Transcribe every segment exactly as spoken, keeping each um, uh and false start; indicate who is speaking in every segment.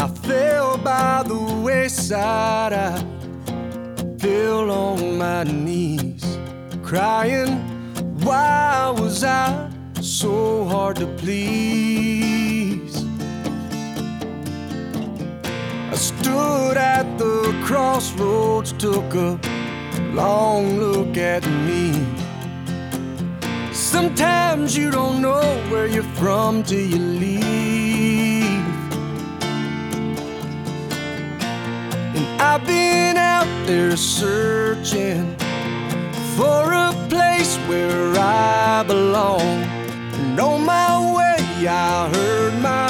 Speaker 1: I fell by the wayside, I fell on my knees, crying, why was I so hard to please? I stood at the crossroads, took a long look at me. Sometimes you don't know where you're from till you leave. And I've been out there searching for a place where I belong. And on my way I heard my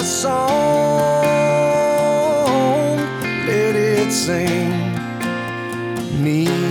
Speaker 1: song. Let it sing me